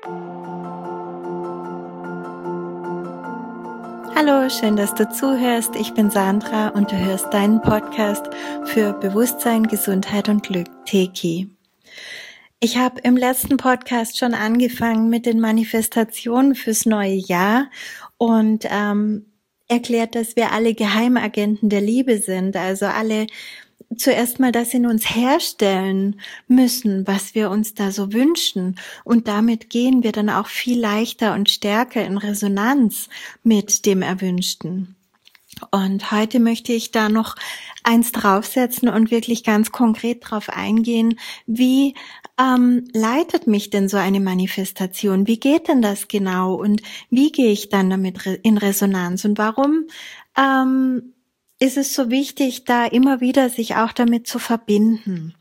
Hallo, schön, dass du zuhörst. Ich bin Sandra und du hörst deinen Podcast für Bewusstsein, Gesundheit und Glück, Teki. Ich habe im letzten Podcast schon angefangen mit den Manifestationen fürs neue Jahr und erklärt, dass wir alle Geheimagenten der Liebe sind, also alle zuerst mal das in uns herstellen müssen, was wir uns da so wünschen. Und damit gehen wir dann auch viel leichter und stärker in Resonanz mit dem Erwünschten. Und heute möchte ich da noch eins draufsetzen und wirklich ganz konkret drauf eingehen, wie leitet mich denn so eine Manifestation? Wie geht denn das genau? Und wie gehe ich dann damit in Resonanz? Und warum ist es so wichtig, da immer wieder sich auch damit zu verbinden?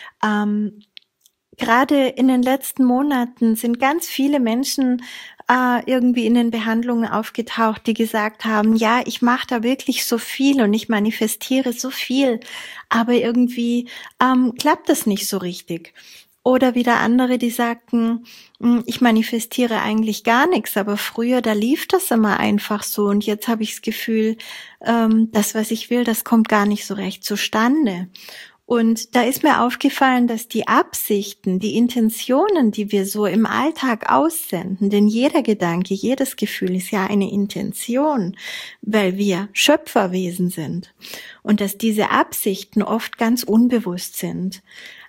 Gerade in den letzten Monaten sind ganz viele Menschen irgendwie in den Behandlungen aufgetaucht, die gesagt haben, ja, ich mache da wirklich so viel und ich manifestiere so viel, aber irgendwie klappt das nicht so richtig. Oder wieder andere, die sagten, ich manifestiere eigentlich gar nichts, aber früher, da lief das immer einfach so und jetzt habe ich das Gefühl, das, was ich will, das kommt gar nicht so recht zustande. Und da ist mir aufgefallen, dass die Absichten, die Intentionen, die wir so im Alltag aussenden, denn jeder Gedanke, jedes Gefühl ist ja eine Intention, weil wir Schöpferwesen sind und dass diese Absichten oft ganz unbewusst sind.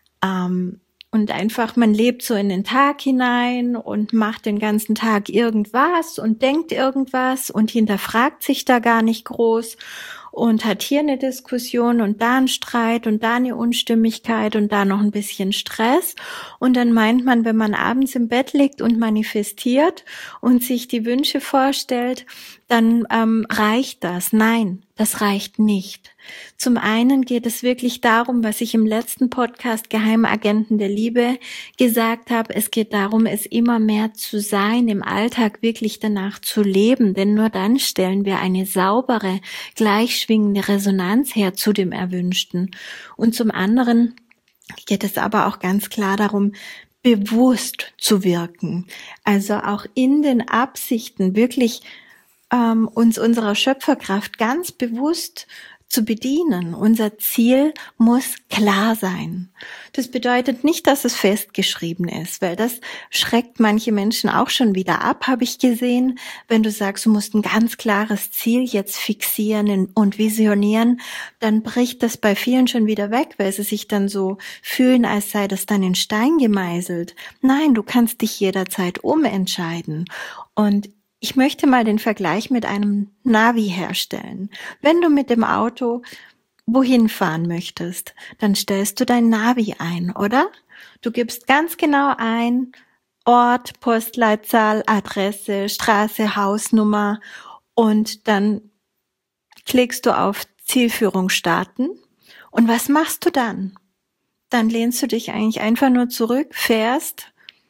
Und einfach, man lebt so in den Tag hinein und macht den ganzen Tag irgendwas und denkt irgendwas und hinterfragt sich da gar nicht groß und hat hier eine Diskussion und da einen Streit und da eine Unstimmigkeit und da noch ein bisschen Stress. Und dann meint man, wenn man abends im Bett liegt und manifestiert und sich die Wünsche vorstellt, dann reicht das. Nein, das reicht nicht. Zum einen geht es wirklich darum, was ich im letzten Podcast Geheimagenten der Liebe gesagt habe. Es geht darum, es immer mehr zu sein, im Alltag wirklich danach zu leben. Denn nur dann stellen wir eine saubere, gleichschwingende Resonanz her zu dem Erwünschten. Und zum anderen geht es aber auch ganz klar darum, bewusst zu wirken. Also auch in den Absichten wirklich uns unserer Schöpferkraft ganz bewusst zu bedienen. Unser Ziel muss klar sein. Das bedeutet nicht, dass es festgeschrieben ist, weil das schreckt manche Menschen auch schon wieder ab, habe ich gesehen. Wenn du sagst, du musst ein ganz klares Ziel jetzt fixieren und visionieren, dann bricht das bei vielen schon wieder weg, weil sie sich dann so fühlen, als sei das dann in Stein gemeißelt. Nein, du kannst dich jederzeit umentscheiden. Und ich möchte mal den Vergleich mit einem Navi herstellen. Wenn du mit dem Auto wohin fahren möchtest, dann stellst du dein Navi ein, oder? Du gibst ganz genau ein, Ort, Postleitzahl, Adresse, Straße, Hausnummer und dann klickst du auf Zielführung starten. Und was machst du dann? Dann lehnst du dich eigentlich einfach nur zurück, fährst,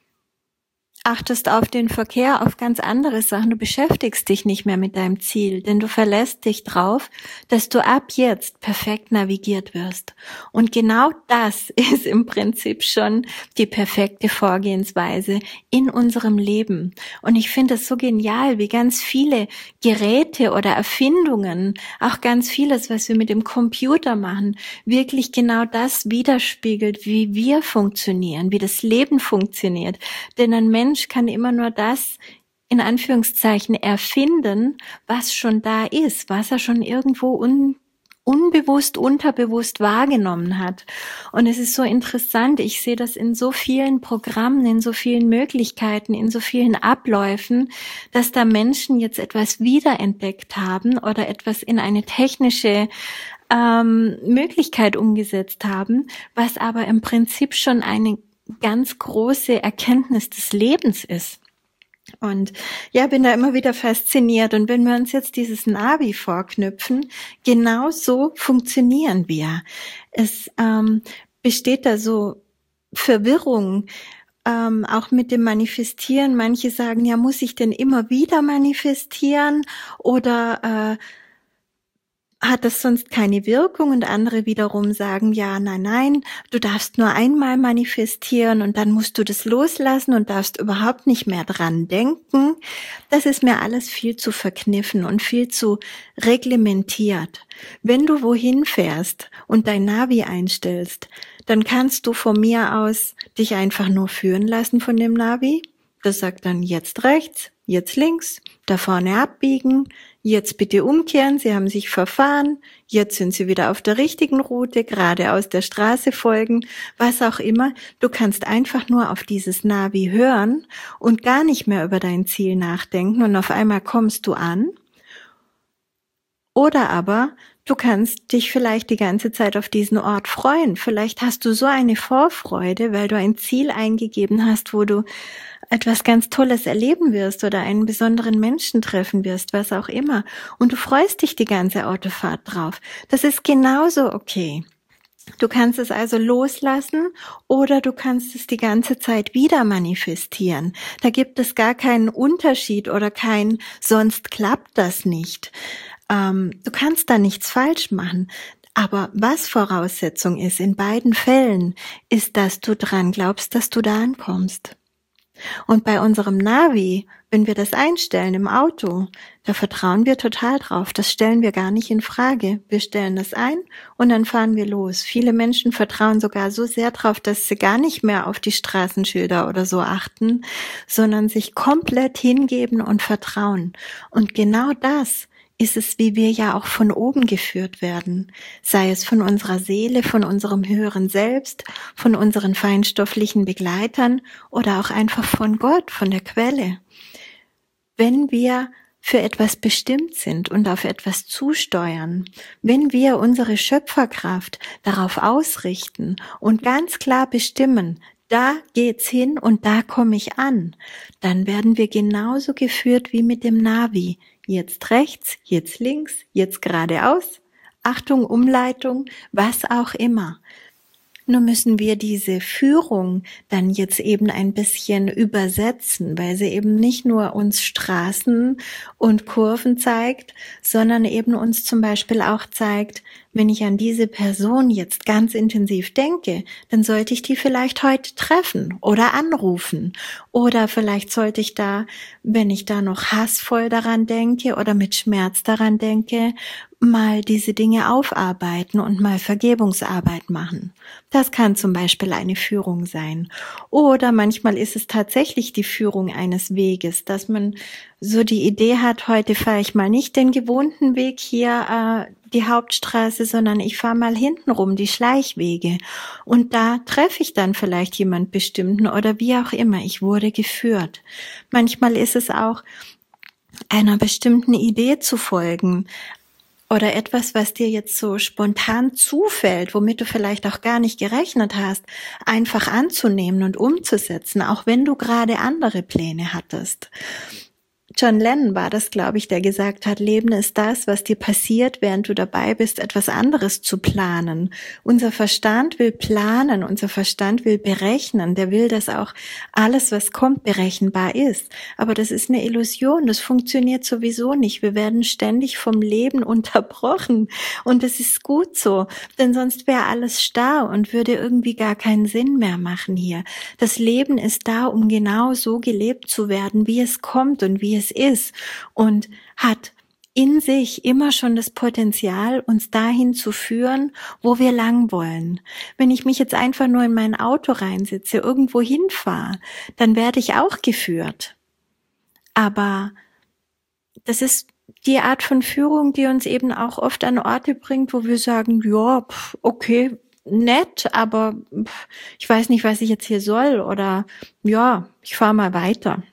achtest auf den Verkehr, auf ganz andere Sachen. Du beschäftigst dich nicht mehr mit deinem Ziel, denn du verlässt dich drauf, dass du ab jetzt perfekt navigiert wirst. Und genau das ist im Prinzip schon die perfekte Vorgehensweise in unserem Leben. Und ich finde es so genial, wie ganz viele Geräte oder Erfindungen, auch ganz vieles, was wir mit dem Computer machen, wirklich genau das widerspiegelt, wie wir funktionieren, wie das Leben funktioniert. Denn ein Mensch kann immer nur das, in Anführungszeichen, erfinden, was schon da ist, was er schon irgendwo unbewusst, unterbewusst wahrgenommen hat. Und es ist so interessant, ich sehe das in so vielen Programmen, in so vielen Möglichkeiten, in so vielen Abläufen, dass da Menschen jetzt etwas wiederentdeckt haben oder etwas in eine technische Möglichkeit umgesetzt haben, was aber im Prinzip schon eine ganz große Erkenntnis des Lebens ist. Und ja, bin da immer wieder fasziniert. Und wenn wir uns jetzt dieses Navi vorknüpfen, genau so funktionieren wir. Es besteht da so Verwirrung, auch mit dem Manifestieren. Manche sagen, ja, muss ich denn immer wieder manifestieren? Oder hat das sonst keine Wirkung und andere wiederum sagen, ja, nein, du darfst nur einmal manifestieren und dann musst du das loslassen und darfst überhaupt nicht mehr dran denken. Das ist mir alles viel zu verkniffen und viel zu reglementiert. Wenn du wohin fährst und dein Navi einstellst, dann kannst du von mir aus dich einfach nur führen lassen von dem Navi. Das sagt dann jetzt rechts, jetzt links, da vorne abbiegen, jetzt bitte umkehren, Sie haben sich verfahren, jetzt sind Sie wieder auf der richtigen Route, geradeaus der Straße folgen, was auch immer. Du kannst einfach nur auf dieses Navi hören und gar nicht mehr über dein Ziel nachdenken und auf einmal kommst du an. Oder aber du kannst dich vielleicht die ganze Zeit auf diesen Ort freuen. Vielleicht hast du so eine Vorfreude, weil du ein Ziel eingegeben hast, wo du etwas ganz Tolles erleben wirst oder einen besonderen Menschen treffen wirst, was auch immer. Und du freust dich die ganze Autofahrt drauf. Das ist genauso okay. Du kannst es also loslassen oder du kannst es die ganze Zeit wieder manifestieren. Da gibt es gar keinen Unterschied oder sonst klappt das nicht. Du kannst da nichts falsch machen. Aber was Voraussetzung ist in beiden Fällen, ist, dass du dran glaubst, dass du da ankommst. Und bei unserem Navi, wenn wir das einstellen im Auto, da vertrauen wir total drauf. Das stellen wir gar nicht in Frage. Wir stellen das ein und dann fahren wir los. Viele Menschen vertrauen sogar so sehr drauf, dass sie gar nicht mehr auf die Straßenschilder oder so achten, sondern sich komplett hingeben und vertrauen. Und genau das ist es, wie wir ja auch von oben geführt werden, sei es von unserer Seele, von unserem höheren Selbst, von unseren feinstofflichen Begleitern oder auch einfach von Gott, von der Quelle. Wenn wir für etwas bestimmt sind und auf etwas zusteuern, wenn wir unsere Schöpferkraft darauf ausrichten und ganz klar bestimmen, da geht's hin und da komme ich an, dann werden wir genauso geführt wie mit dem Navi. Jetzt rechts, jetzt links, jetzt geradeaus, Achtung, Umleitung, was auch immer. Nur müssen wir diese Führung dann jetzt eben ein bisschen übersetzen, weil sie eben nicht nur uns Straßen und Kurven zeigt, sondern eben uns zum Beispiel auch zeigt, wenn ich an diese Person jetzt ganz intensiv denke, dann sollte ich die vielleicht heute treffen oder anrufen. Oder vielleicht sollte ich da, wenn ich da noch hassvoll daran denke oder mit Schmerz daran denke, mal diese Dinge aufarbeiten und mal Vergebungsarbeit machen. Das kann zum Beispiel eine Führung sein. Oder manchmal ist es tatsächlich die Führung eines Weges, dass man so die Idee hat, heute fahre ich mal nicht den gewohnten Weg hier, die Hauptstraße, sondern ich fahre mal hintenrum die Schleichwege. Und da treffe ich dann vielleicht jemand Bestimmten oder wie auch immer. Ich wurde geführt. Manchmal ist es auch, einer bestimmten Idee zu folgen. Oder etwas, was dir jetzt so spontan zufällt, womit du vielleicht auch gar nicht gerechnet hast, einfach anzunehmen und umzusetzen, auch wenn du gerade andere Pläne hattest. John Lennon war das, glaube ich, der gesagt hat, Leben ist das, was dir passiert, während du dabei bist, etwas anderes zu planen. Unser Verstand will planen, unser Verstand will berechnen, der will, dass auch alles, was kommt, berechenbar ist. Aber das ist eine Illusion, das funktioniert sowieso nicht. Wir werden ständig vom Leben unterbrochen und das ist gut so, denn sonst wäre alles starr und würde irgendwie gar keinen Sinn mehr machen hier. Das Leben ist da, um genau so gelebt zu werden, wie es kommt und wie es ist und hat in sich immer schon das Potenzial, uns dahin zu führen, wo wir lang wollen. Wenn ich mich jetzt einfach nur in mein Auto reinsitze, irgendwo hinfahre, dann werde ich auch geführt. Aber das ist die Art von Führung, die uns eben auch oft an Orte bringt, wo wir sagen, ja, okay, nett, aber ich weiß nicht, was ich jetzt hier soll oder ja, ich fahre mal weiter.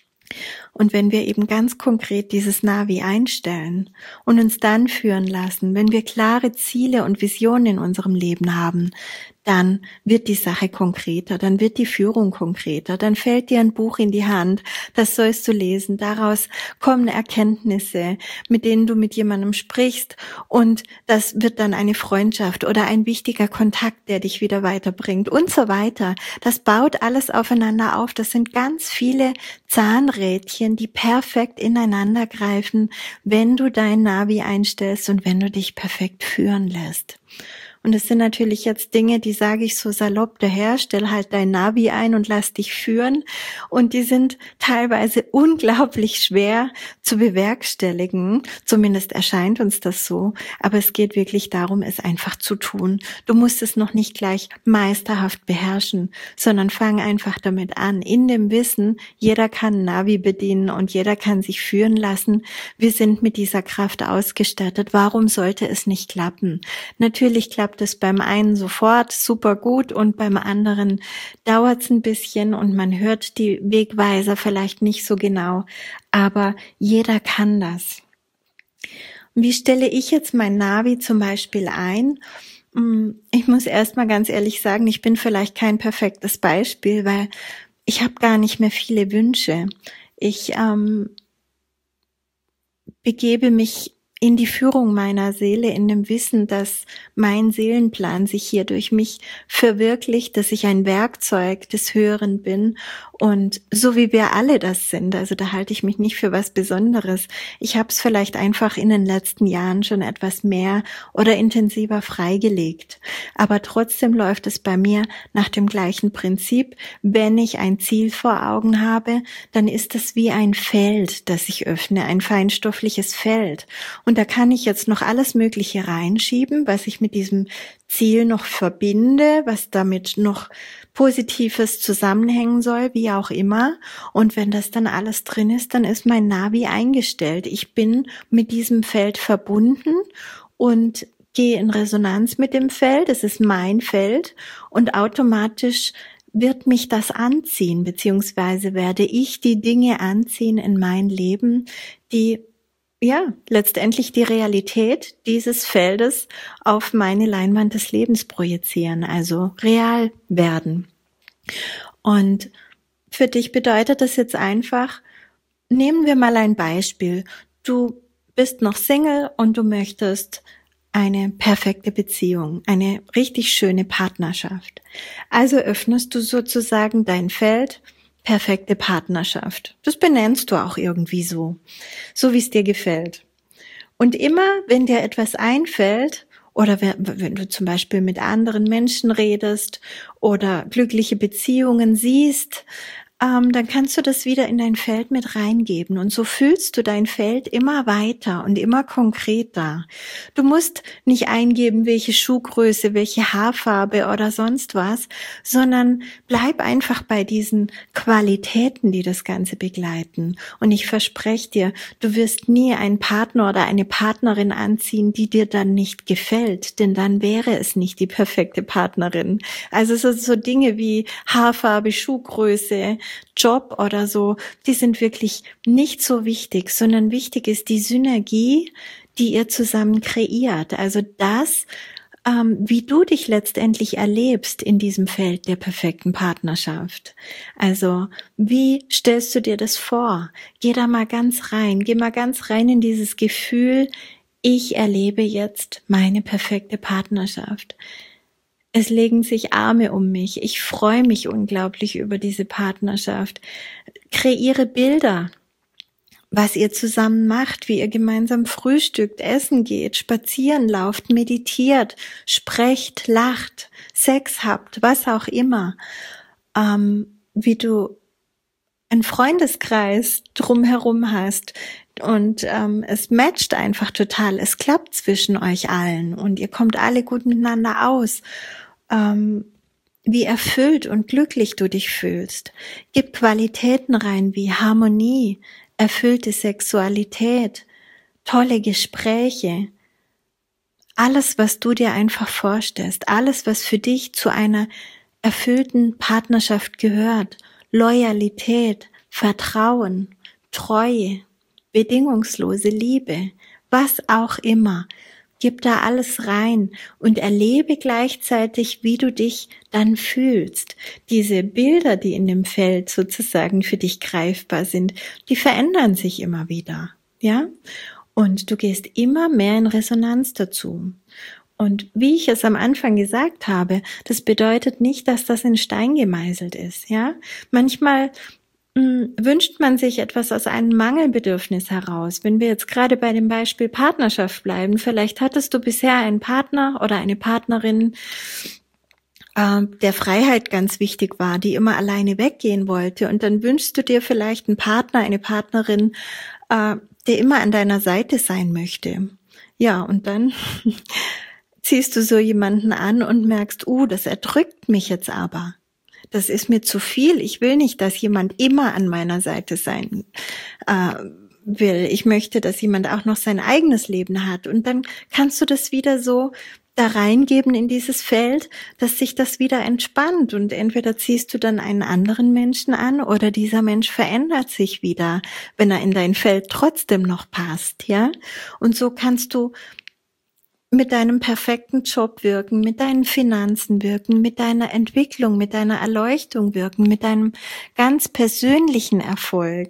Und wenn wir eben ganz konkret dieses Navi einstellen und uns dann führen lassen, wenn wir klare Ziele und Visionen in unserem Leben haben, dann wird die Sache konkreter, dann wird die Führung konkreter, dann fällt dir ein Buch in die Hand, das sollst du lesen, daraus kommen Erkenntnisse, mit denen du mit jemandem sprichst und das wird dann eine Freundschaft oder ein wichtiger Kontakt, der dich wieder weiterbringt und so weiter. Das baut alles aufeinander auf, das sind ganz viele Zahnrädchen, die perfekt ineinander greifen, wenn du dein Navi einstellst und wenn du dich perfekt führen lässt. Und es sind natürlich jetzt Dinge, die sage ich so salopp daher, stell halt dein Navi ein und lass dich führen. Und die sind teilweise unglaublich schwer zu bewerkstelligen. Zumindest erscheint uns das so. Aber es geht wirklich darum, es einfach zu tun. Du musst es noch nicht gleich meisterhaft beherrschen, sondern fang einfach damit an. In dem Wissen, jeder kann Navi bedienen und jeder kann sich führen lassen. Wir sind mit dieser Kraft ausgestattet. Warum sollte es nicht klappen? Natürlich klappt es beim einen sofort super gut und beim anderen dauert es ein bisschen und man hört die Wegweiser vielleicht nicht so genau, aber jeder kann das. Wie stelle ich jetzt mein Navi zum Beispiel ein? Ich muss erstmal ganz ehrlich sagen, ich bin vielleicht kein perfektes Beispiel, weil ich habe gar nicht mehr viele Wünsche. Ich begebe mich in die Führung meiner Seele, in dem Wissen, dass mein Seelenplan sich hier durch mich verwirklicht, dass ich ein Werkzeug des Höheren bin und so wie wir alle das sind, also da halte ich mich nicht für was Besonderes. Ich habe es vielleicht einfach in den letzten Jahren schon etwas mehr oder intensiver freigelegt, aber trotzdem läuft es bei mir nach dem gleichen Prinzip. Wenn ich ein Ziel vor Augen habe, dann ist es wie ein Feld, das ich öffne, ein feinstoffliches Feld. Und da kann ich jetzt noch alles Mögliche reinschieben, was ich mit diesem Ziel noch verbinde, was damit noch Positives zusammenhängen soll, wie auch immer. Und wenn das dann alles drin ist, dann ist mein Navi eingestellt. Ich bin mit diesem Feld verbunden und gehe in Resonanz mit dem Feld. Es ist mein Feld und automatisch wird mich das anziehen, beziehungsweise werde ich die Dinge anziehen in mein Leben, die letztendlich die Realität dieses Feldes auf meine Leinwand des Lebens projizieren, also real werden. Und für dich bedeutet das jetzt einfach, nehmen wir mal ein Beispiel. Du bist noch Single und du möchtest eine perfekte Beziehung, eine richtig schöne Partnerschaft. Also öffnest du sozusagen dein Feld, perfekte Partnerschaft. Das benennst du auch irgendwie so wie es dir gefällt. Und immer, wenn dir etwas einfällt, oder wenn du zum Beispiel mit anderen Menschen redest oder glückliche Beziehungen siehst, dann kannst du das wieder in dein Feld mit reingeben. Und so fühlst du dein Feld immer weiter und immer konkreter. Du musst nicht eingeben, welche Schuhgröße, welche Haarfarbe oder sonst was, sondern bleib einfach bei diesen Qualitäten, die das Ganze begleiten. Und ich verspreche dir, du wirst nie einen Partner oder eine Partnerin anziehen, die dir dann nicht gefällt, denn dann wäre es nicht die perfekte Partnerin. Also so Dinge wie Haarfarbe, Schuhgröße, Job oder so, die sind wirklich nicht so wichtig, sondern wichtig ist die Synergie, die ihr zusammen kreiert. Also das, wie du dich letztendlich erlebst in diesem Feld der perfekten Partnerschaft. Also wie stellst du dir das vor? Geh mal ganz rein in dieses Gefühl, ich erlebe jetzt meine perfekte Partnerschaft. Es legen sich Arme um mich. Ich freue mich unglaublich über diese Partnerschaft. Kreiere Bilder, was ihr zusammen macht, wie ihr gemeinsam frühstückt, essen geht, spazieren lauft, meditiert, sprecht, lacht, Sex habt, was auch immer. Wie du einen Freundeskreis drumherum hast. Und es matcht einfach total. Es klappt zwischen euch allen und ihr kommt alle gut miteinander aus. Wie erfüllt und glücklich du dich fühlst. Gib Qualitäten rein wie Harmonie, erfüllte Sexualität, tolle Gespräche. Alles, was du dir einfach vorstellst, alles, was für dich zu einer erfüllten Partnerschaft gehört. Loyalität, Vertrauen, Treue, bedingungslose Liebe, was auch immer. Gib da alles rein und erlebe gleichzeitig, wie du dich dann fühlst. Diese Bilder, die in dem Feld sozusagen für dich greifbar sind, die verändern sich immer wieder, ja? Und du gehst immer mehr in Resonanz dazu. Und wie ich es am Anfang gesagt habe, das bedeutet nicht, dass das in Stein gemeißelt ist, ja? Manchmal wünscht man sich etwas aus einem Mangelbedürfnis heraus. Wenn wir jetzt gerade bei dem Beispiel Partnerschaft bleiben, vielleicht hattest du bisher einen Partner oder eine Partnerin, der Freiheit ganz wichtig war, die immer alleine weggehen wollte, und dann wünschst du dir vielleicht einen Partner, eine Partnerin, der immer an deiner Seite sein möchte. Ja, und dann ziehst du so jemanden an und merkst, das erdrückt mich jetzt aber. Das ist mir zu viel. Ich will nicht, dass jemand immer an meiner Seite sein will. Ich möchte, dass jemand auch noch sein eigenes Leben hat. Und dann kannst du das wieder so da reingeben in dieses Feld, dass sich das wieder entspannt. Und entweder ziehst du dann einen anderen Menschen an oder dieser Mensch verändert sich wieder, wenn er in dein Feld trotzdem noch passt, ja? Und so kannst du mit deinem perfekten Job wirken, mit deinen Finanzen wirken, mit deiner Entwicklung, mit deiner Erleuchtung wirken, mit deinem ganz persönlichen Erfolg.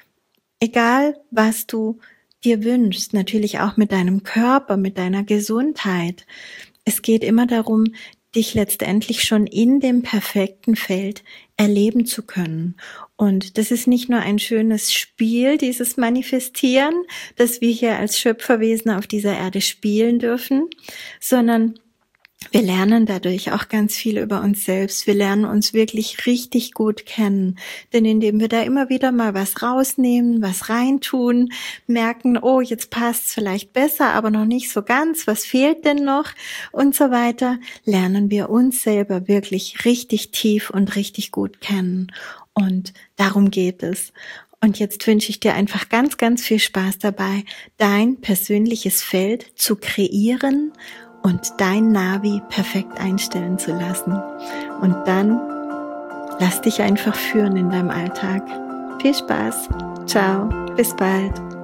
Egal, was du dir wünschst, natürlich auch mit deinem Körper, mit deiner Gesundheit. Es geht immer darum, dich letztendlich schon in dem perfekten Feld erleben zu können. Und das ist nicht nur ein schönes Spiel, dieses Manifestieren, das wir hier als Schöpferwesen auf dieser Erde spielen dürfen, sondern wir lernen dadurch auch ganz viel über uns selbst. Wir lernen uns wirklich richtig gut kennen. Denn indem wir da immer wieder mal was rausnehmen, was reintun, merken, jetzt passt's vielleicht besser, aber noch nicht so ganz, was fehlt denn noch und so weiter, lernen wir uns selber wirklich richtig tief und richtig gut kennen. Und darum geht es. Und jetzt wünsche ich dir einfach ganz, ganz viel Spaß dabei, dein persönliches Feld zu kreieren und dein Navi perfekt einstellen zu lassen. Und dann lass dich einfach führen in deinem Alltag. Viel Spaß. Ciao. Bis bald.